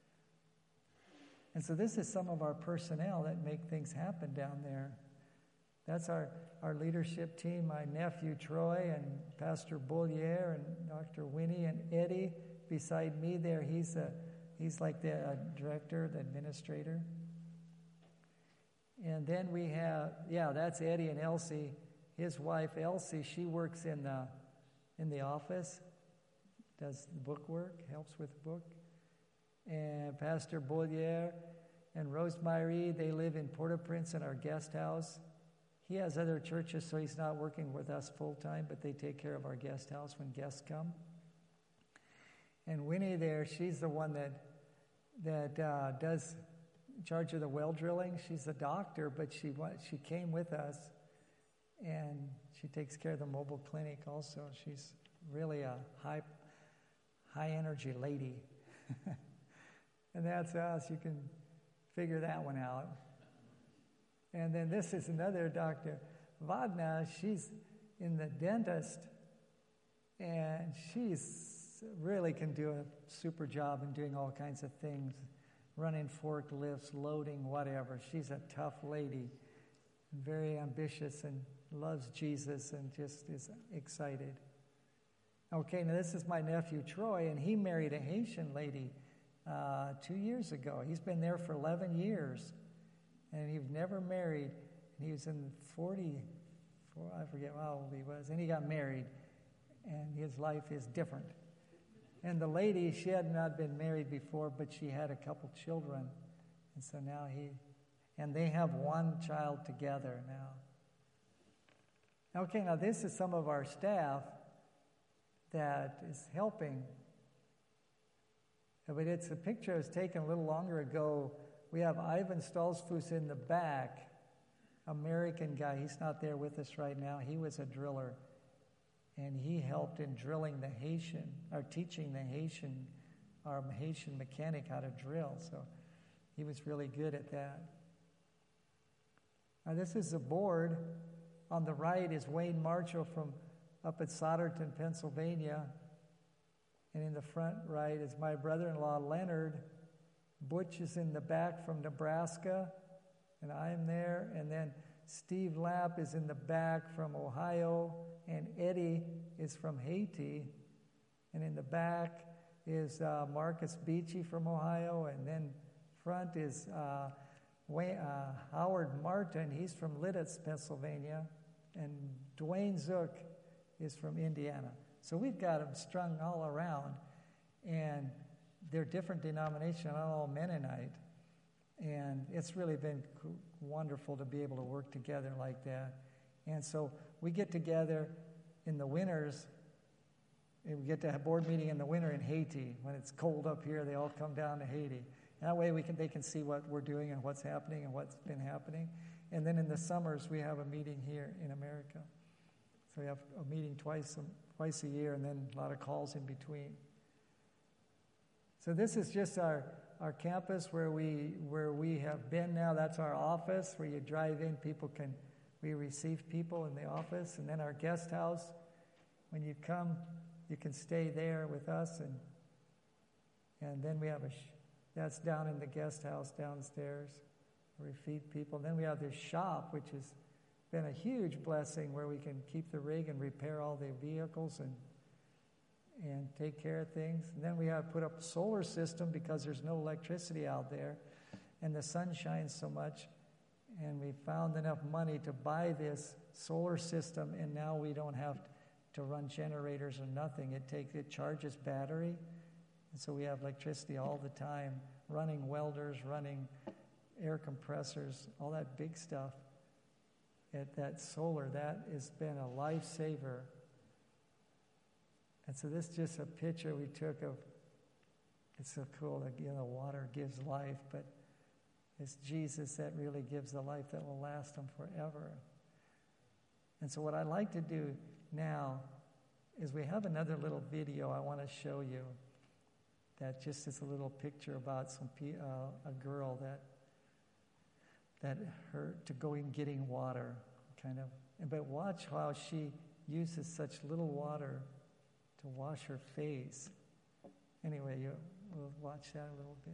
And so this is some of our personnel that make things happen down there. That's our leadership team, my nephew Troy and Pastor Bollier and Dr. Winnie and Eddie. Beside me there, he's like the director, the administrator. And then we have, that's Eddie and Elsie. His wife Elsie, she works in the office, does the book work, helps with the book. And Pastor Bollier and Rosemary, they live in Port-au-Prince in our guest house. He has other churches, so he's not working with us full-time, but they take care of our guest house when guests come. And Winnie there, she's the one that does charge of the well drilling. She's a doctor, but she came with us, and she takes care of the mobile clinic also. She's really a high-energy lady. And that's us. You can figure that one out. And then this is another Dr. Vadna. She's in the dentist, and she's really can do a super job in doing all kinds of things, running forklifts, loading, whatever. She's a tough lady, very ambitious and loves Jesus and just is excited. Okay, now this is my nephew Troy, and he married a Haitian lady 2 years ago. He's been there for 11 years, and he was never married. And he was in 44, I forget how old he was, and he got married, and his life is different. And the lady, she had not been married before, but she had a couple children, and so now and they have one child together now. Okay, now this is some of our staff that is helping. But it's a picture that was taken a little longer ago. We have Ivan Stolzfus in the back, American guy. He's not there with us right now. He was a driller, and he helped in drilling teaching our Haitian mechanic how to drill. So he was really good at that. Now this is the board. On the right is Wayne Marshall from up at Solderton, Pennsylvania. And in the front right is my brother-in-law, Leonard. Butch is in the back from Nebraska, and I'm there. And then Steve Lapp is in the back from Ohio, and Eddie is from Haiti. And in the back is Marcus Beachy from Ohio, and then front is Howard Martin. He's from Lidditz, Pennsylvania, and Dwayne Zook is from Indiana. So we've got them strung all around, and they're different denominations, not all Mennonite. And it's really been wonderful to be able to work together like that. And so we get together in the winters, And we get to have board meeting in the winter in Haiti. When it's cold up here, they all come down to Haiti. And that way they can see what we're doing and what's happening and what's been happening. And then in the summers, we have a meeting here in America. So we have a meeting twice a year, and then a lot of calls in between. So this is just our campus where we have been now. That's our office where you drive in. We receive people in the office. And then our guest house, when you come, you can stay there with us. And then we have that's down in the guest house downstairs where we feed people. And then we have this shop, which has been a huge blessing, where we can keep the rig and repair all the vehicles and take care of things. And then we have put up a solar system because there's no electricity out there and the sun shines so much. And we found enough money to buy this solar system, and now we don't have to run generators or nothing. It charges battery, and so we have electricity all the time, running welders, running air compressors, all that big stuff. That solar, that has been a lifesaver. And so this is just a picture we took of, it's so cool that, water gives life, but it's Jesus that really gives the life that will last them forever. And so what I'd like to do now is we have another little video I want to show you that just is a little picture about a girl that hurt to go in getting water, kind of. But watch how she uses such little water to wash her face. Anyway, we'll watch that a little bit.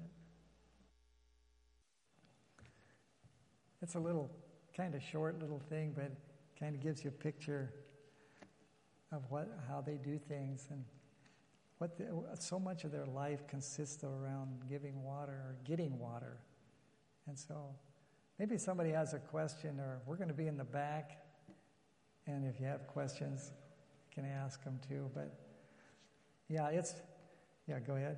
It's a little kind of short little thing, but kind of gives you a picture of how they do things, and so much of their life consists around giving water or getting water. And so maybe somebody has a question, or we're going to be in the back, and if you have questions, you can ask them too. But go ahead.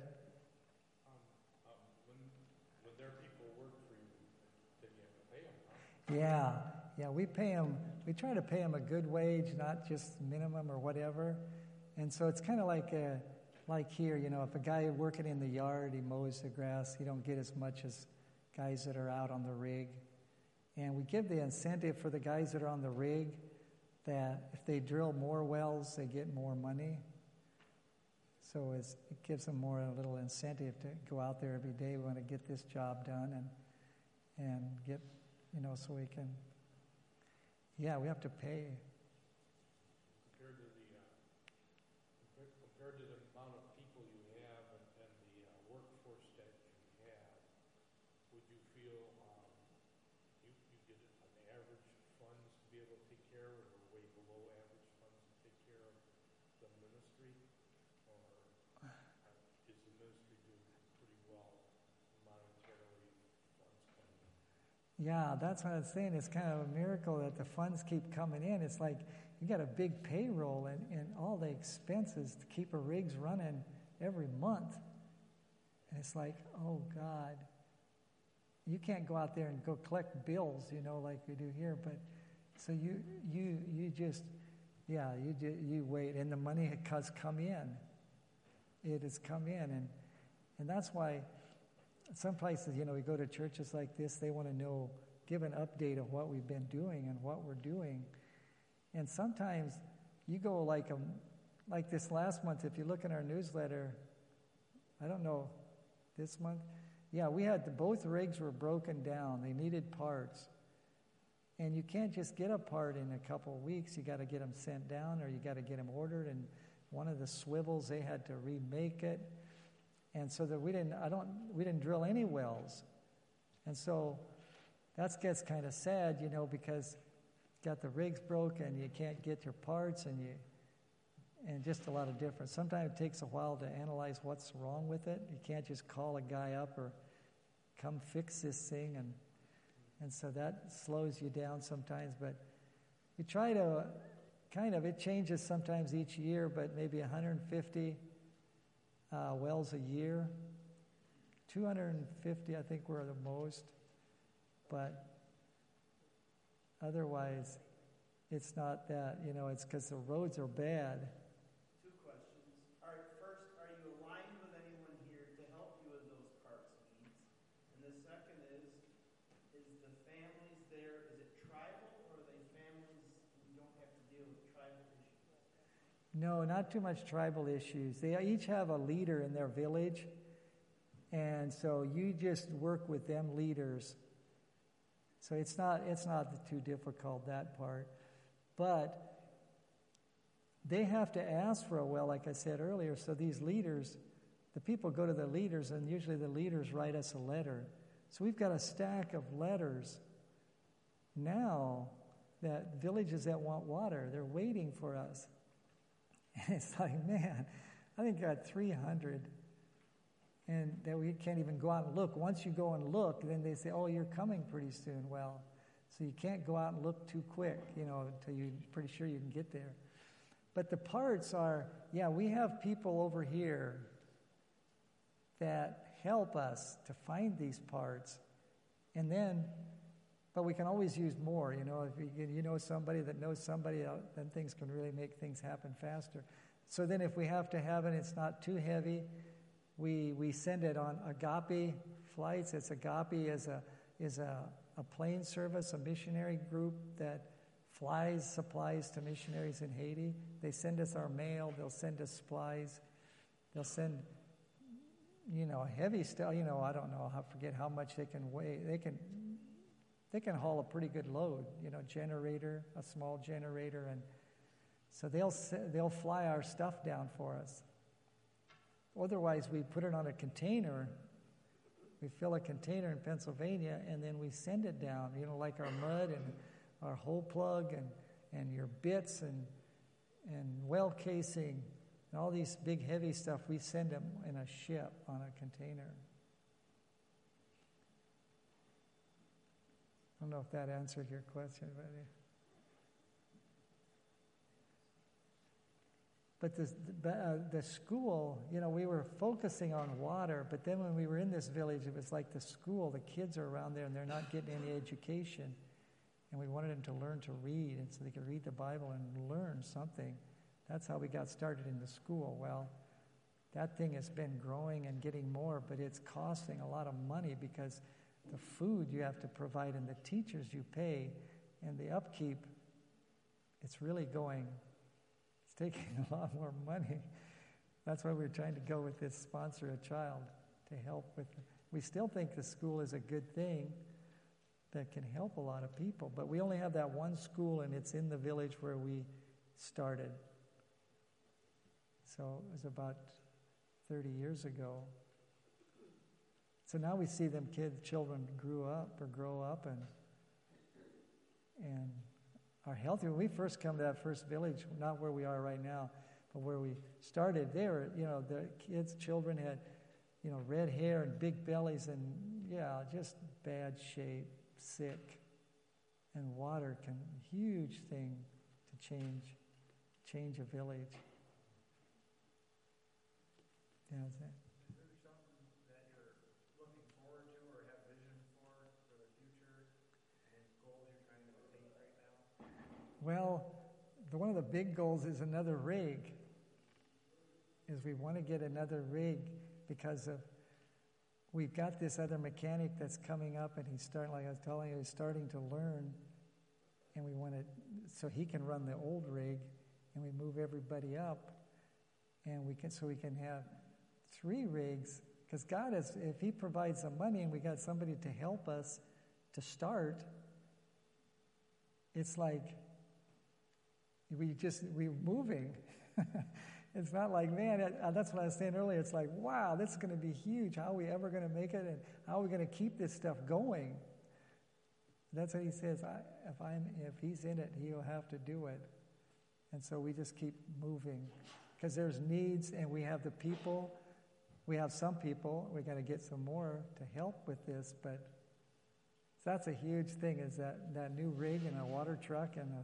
When their people work for you, then you have to pay them, huh?
Yeah, we pay them. We try to pay them a good wage, not just minimum or whatever. And so it's kind of like here, if a guy working in the yard, he mows the grass, he don't get as much as guys that are out on the rig. And we give the incentive for the guys that are on the rig that if they drill more wells, they get more money. So it gives them a little incentive to go out there every day. We want to get this job done and get, so we can, we have to pay.
Compared to the amount of people you have and the workforce that you have, would you feel you get an average funds to be able to take care of, or way below average funds to take care of the ministry? Or is the ministry doing pretty well monetarily, funds coming in?
Yeah, that's what I was saying. It's kind of a miracle that the funds keep coming in. It's like you got a big payroll and all the expenses to keep a rigs running every month. And it's like, oh, God. You can't go out there and go collect bills, like we do here. But so you wait, and the money has come in. It has come in, and that's why some places, we go to churches like this, they want to give an update of what we've been doing and what we're doing. And sometimes you go like this last month, if you look in our newsletter, I don't know, this month, we had both rigs were broken down. They needed parts. And you can't just get a part in a couple of weeks. You got to get them sent down, or you got to get them ordered. And one of the swivels, they had to remake it. And so that we didn't drill any wells. And so that gets kind of sad, because you got the rigs broken, you can't get your parts, and just a lot of difference. Sometimes it takes a while to analyze what's wrong with it. You can't just call a guy up or come fix this thing, and so that slows you down sometimes. But we try to it changes sometimes each year, but maybe 150 wells a year. 250, I think, were the most. But otherwise, it's not that, it's because the roads are bad.
Two questions. there, is it tribal or are they families who don't have to deal with tribal issues?
No, not too much tribal issues. They each have a leader in their village, and so you just work with them leaders. So it's not too difficult, that part. But they have to ask for a well, like I said earlier. So these leaders, the people go to the leaders, and usually the leaders write us a letter. So we've got a stack of letters now that villages that want water, they're waiting for us. And it's like, man, I think I got 300. And that we can't even go out and look. Once you go and look, then they say, oh, you're coming pretty soon. Well, so you can't go out and look too quick, until you're pretty sure you can get there. But the parts are, we have people over here that help us to find these parts. And then, but we can always use more, if you know somebody that knows somebody, then things can really make things happen faster. So then if we have to have it, it's not too heavy, we send it on Agape flights. It's Agape is a plane service, a missionary group that flies supplies to missionaries in Haiti. They send us our mail. They'll send us supplies. They'll send, heavy stuff. I don't know. I forget how much they can weigh. They can haul a pretty good load. Generator, a small generator, and so they'll fly our stuff down for us. Otherwise, we put it on a container. We fill a container in Pennsylvania, and then we send it down, like our mud and our hole plug and your bits and well casing and all these big, heavy stuff. We send them in a ship on a container. I don't know if that answered your question, but the school, we were focusing on water, but then when we were in this village, it was like the school, the kids are around there and they're not getting any education. And we wanted them to learn to read, and so they could read the Bible and learn something. That's how we got started in the school. Well, that thing has been growing and getting more, but it's costing a lot of money because the food you have to provide and the teachers you pay and the upkeep, it's really going... It's taking a lot more money. That's why we're trying to go with this Sponsor a Child to help with it. We still think the school is a good thing that can help a lot of people, but we only have that one school, and it's in the village where we started. So it was about 30 years ago. So now we see them children grow up and are healthy. When we first come to that first village, not where we are right now, but where we started, they were, the children had, red hair and big bellies and, just bad shape, sick. And water huge thing to change a village. Yeah, that's it.
Is there something that you're looking forward to or have vision for the future? Any goals you're trying to attain right now?
Well, one of the big goals is another rig. Is we want to get another rig because we've got this other mechanic that's coming up, and he's starting, like I was telling you, he's starting to learn, and we want to, so he can run the old rig, and we move everybody up, and we can have 3 rigs, because God is, if He provides the money and we got somebody to help us to start, it's like we're moving. It's not like, man, that's what I was saying earlier. It's like, wow, this is going to be huge. How are we ever going to make it? And how are we going to keep this stuff going? That's what He says. If He's in it, He'll have to do it. And so we just keep moving. Because there's needs, and we have the people. We have some people. We got to get some more to help with this. But that's a huge thing, is that new rig and a water truck and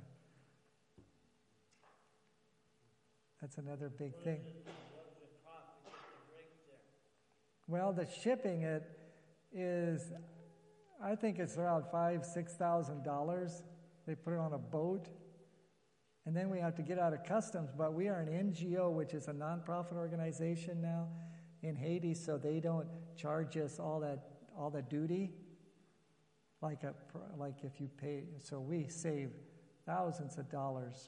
that's another big thing.
What does it cost to get the rig there?
Well, the shipping it is, I think it's around $5,000-$6,000. They put it on a boat, and then we have to get out of customs. But we are an NGO, which is a nonprofit organization now in Haiti, so they don't charge us all the duty. like if you pay. So we save thousands of dollars.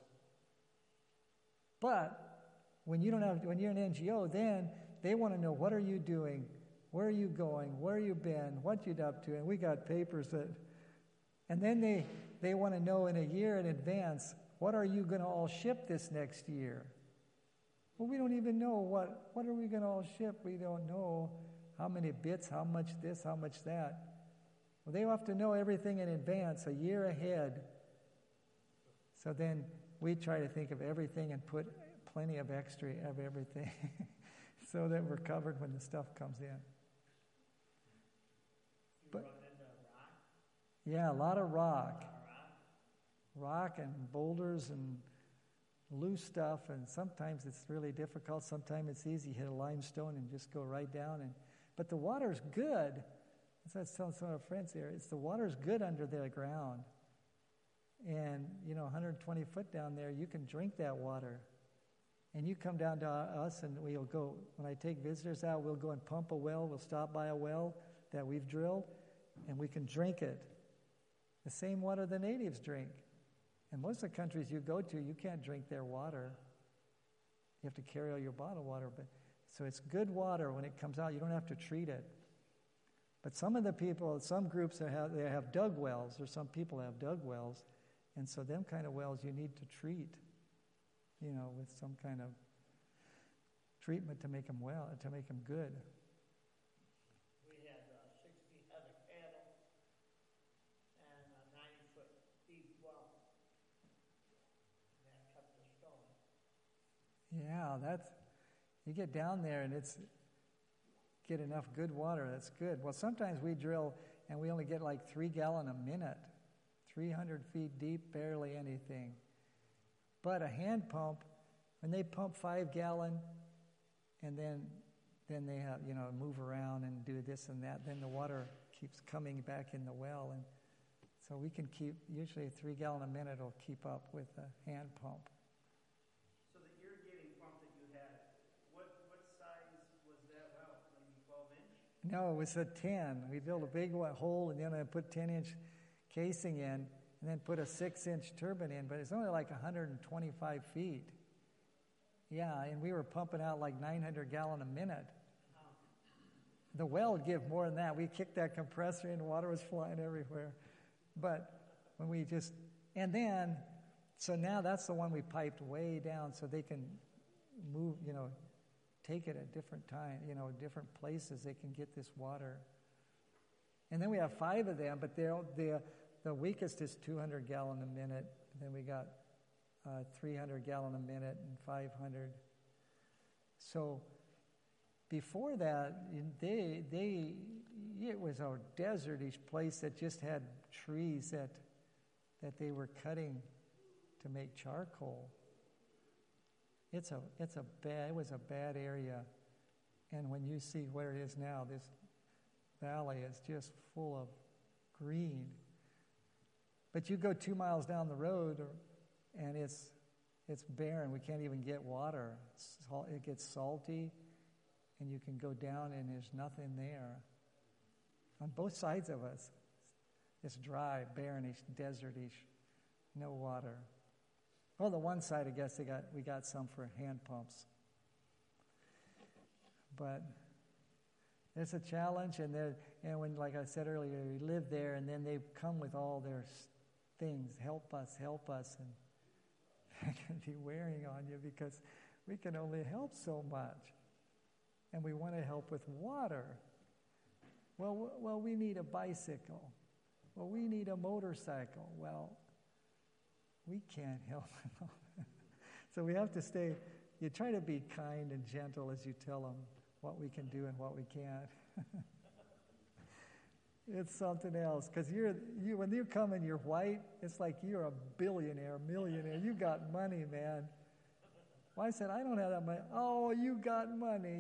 But when you're an NGO, then they want to know, what are you doing? Where are you going? Where you been? What you up to? And we got papers that, and then they want to know in a year in advance, what are you going to all ship this next year? Well, we don't even know what are we going to all ship. We don't know how many bits, how much this, how much that. Well, they have to know everything in advance, a year ahead. So then we try to think of everything and put plenty of extra of everything so that we're covered when the stuff comes in. But, yeah, a lot of rock. Rock and boulders and loose stuff, and sometimes it's really difficult. Sometimes it's easy. You hit a limestone and just go right down. But the water's good. As I was telling some of our friends here, the water's good under the ground. And, 120 foot down there, you can drink that water. And you come down to us, and we'll go, when I take visitors out, we'll go and pump a well. We'll stop by a well that we've drilled, and we can drink it. The same water the natives drink. And most of the countries you go to, you can't drink their water. You have to carry all your bottled water. So it's good water when it comes out. You don't have to treat it. But some of the people, some groups they have dug wells, or some people have dug wells, and so them kind of wells you need to treat, with some kind of treatment to make them well, to make them good.
We had 60 head of cattle and a 90-foot deep well. And that kept us going.
Yeah, you get down there and get enough good water, that's good. Well, sometimes we drill and we only get like 3 gallons a minute, 300 feet deep, barely anything. But a hand pump, when they pump 5 gallon, and then they have, move around and do this and that, then the water keeps coming back in the well. And so we can keep, usually 3 gallon a minute will keep up with a hand pump.
So the irrigating pump that you had, what size was that well? Maybe 12 inch?
No, it was a 10. We built a big hole, and then I put 10-inch casing in, and then put a 6-inch turbine in, but it's only like 125 feet. Yeah, and we were pumping out like 900 gallon a minute. The well would give more than that. We kicked that compressor in, water was flying everywhere. But when we so now that's the one we piped way down so they can move, take it at different time, different places they can get this water. And then we have 5 of them, but the weakest is 200 gallon a minute. Then we got 300 gallon a minute and 500. So before that, it was a desertish place that just had trees that they were cutting to make charcoal. It was a bad area. And when you see where it is now, this valley is just full of green. But you go 2 miles down the road, and it's barren. We can't even get water. It gets salty, and you can go down, and there's nothing there. On both sides of us, it's dry, barrenish, desertish, no water. Well, the one side, I guess we got some for hand pumps. But it's a challenge, and when, like I said earlier, we live there, and then they come with all their things, help us, and it can be wearing on you because we can only help so much, and we want to help with water. Well, we need a bicycle. Well, we need a motorcycle. Well, we can't help. So we have to you try to be kind and gentle as you tell them what we can do and what we can't. It's something else, because when you come and you're white, it's like you're a billionaire, millionaire. You got money, man. Well, I said, I don't have that money. Oh, you got money.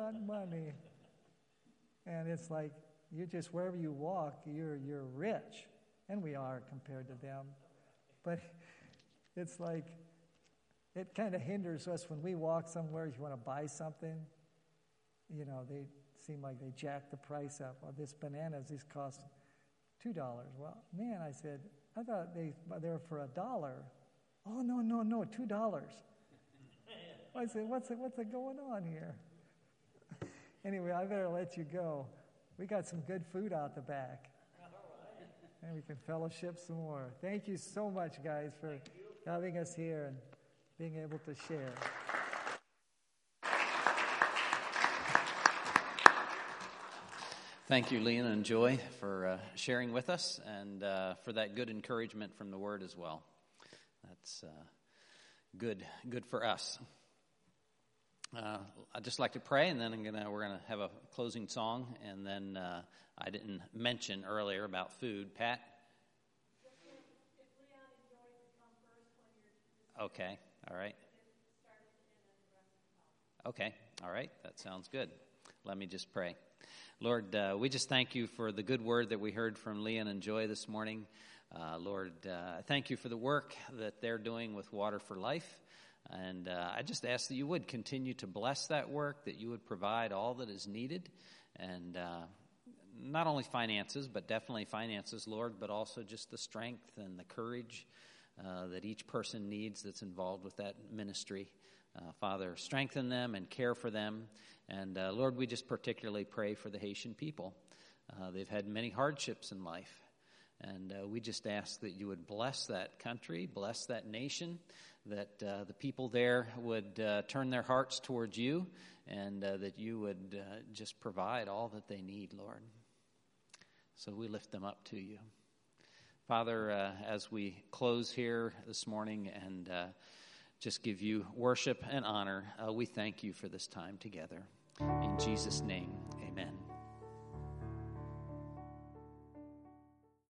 And it's like, you just, wherever you walk, you're rich. And we are compared to them. But it's like, it kind of hinders us when we walk somewhere, if you want to buy something, they seem like they jack the price up. Well, these cost $2. Well, man, I said, I thought they were for $1. Oh, no, $2. I said, what's it going on here? Anyway, I better let you go. We got some good food out the back. And we can fellowship some more. Thank you so much, guys, for having us here and being able to share.
Thank you, Leon and Joy, for sharing with us and for that good encouragement from the Word as well. That's good for us. I'd just like to pray, and then we're gonna have a closing song, and then I didn't mention earlier about food. Pat? Okay, all right. Okay, all right, that sounds good. Let me just pray. Lord, we just thank you for the good word that we heard from Leon and Joy this morning. Lord, thank you for the work that they're doing with Water for Life. And I just ask that you would continue to bless that work, that you would provide all that is needed. And not only finances, but definitely finances, Lord, but also just the strength and the courage that each person needs that's involved with that ministry. Father, strengthen them and care for them. And Lord, we just particularly pray for the Haitian people. They've had many hardships in life. And we just ask that you would bless that country, bless that nation, that the people there would turn their hearts towards you, and that you would just provide all that they need, Lord. So we lift them up to you. Father, as we close here this morning and just give you worship and honor, we thank you for this time together. In Jesus' name, amen.